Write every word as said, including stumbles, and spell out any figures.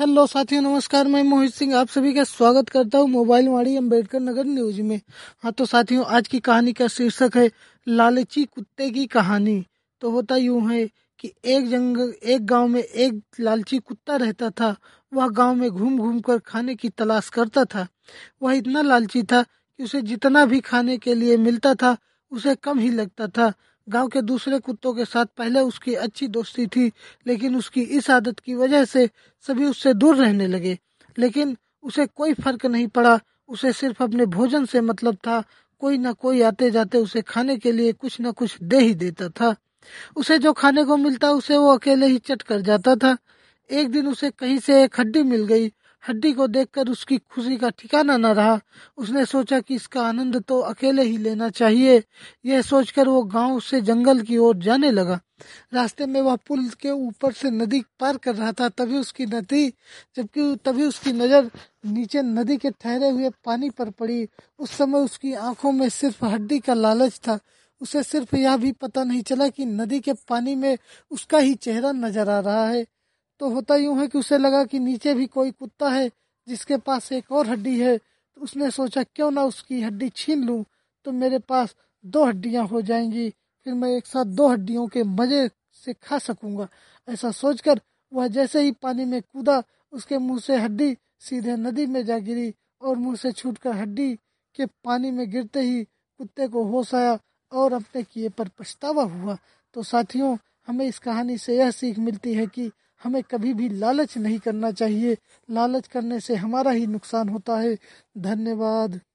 Hello साथियों, नमस्कार। मैं मोहित सिंह आप सभी का स्वागत करता हूँ मोबाइल वाड़ी अम्बेडकर नगर न्यूज में। हाँ तो साथियों, आज की कहानी का शीर्षक है लालची कुत्ते की कहानी। तो होता यूं है कि एक जंगल एक गांव में एक लालची कुत्ता रहता था। वह गांव में घूम घूम कर खाने की तलाश करता था। वह इतना लालची था कि उसे जितना भी खाने के लिए मिलता था उसे कम ही लगता था। गांव के दूसरे कुत्तों के साथ पहले उसकी अच्छी दोस्ती थी, लेकिन उसकी इस आदत की वजह से सभी उससे दूर रहने लगे। लेकिन उसे कोई फर्क नहीं पड़ा। उसे सिर्फ अपने भोजन से मतलब था। कोई न कोई आते जाते उसे खाने के लिए कुछ न कुछ दे ही देता था। उसे जो खाने को मिलता उसे वो अकेले ही चट कर जाता था। एक दिन उसे कहीं से एक हड्डी मिल गई। हड्डी को देखकर उसकी खुशी का ठिकाना न रहा। उसने सोचा कि इसका आनंद तो अकेले ही लेना चाहिए। यह सोचकर वो गांव से जंगल की ओर जाने लगा। रास्ते में वह पुल के ऊपर से नदी पार कर रहा था, तभी उसकी नदी जबकि तभी उसकी नजर नीचे नदी के ठहरे हुए पानी पर पड़ी। उस समय उसकी आंखों में सिर्फ हड्डी का लालच था। उसे सिर्फ यह भी पता नहीं चला कि नदी के पानी में उसका ही चेहरा नजर आ रहा है। तो होता यूं है कि उसे लगा कि नीचे भी कोई कुत्ता है जिसके पास एक और हड्डी है। तो उसने सोचा क्यों ना उसकी हड्डी छीन लूं, तो मेरे पास दो हड्डियां हो जाएंगी। फिर मैं एक साथ दो हड्डियों के मजे से खा सकूंगा। ऐसा सोचकर वह जैसे ही पानी में कूदा, उसके मुंह से हड्डी सीधे नदी में जा गिरी और मुंह से छूटकर हड्डी के पानी में गिरते ही कुत्ते को होश आया और अपने किए पर पछतावा हुआ। तो साथियों, हमें इस कहानी से यह सीख मिलती है कि हमें कभी भी लालच नहीं करना चाहिए। लालच करने से हमारा ही नुकसान होता है। धन्यवाद।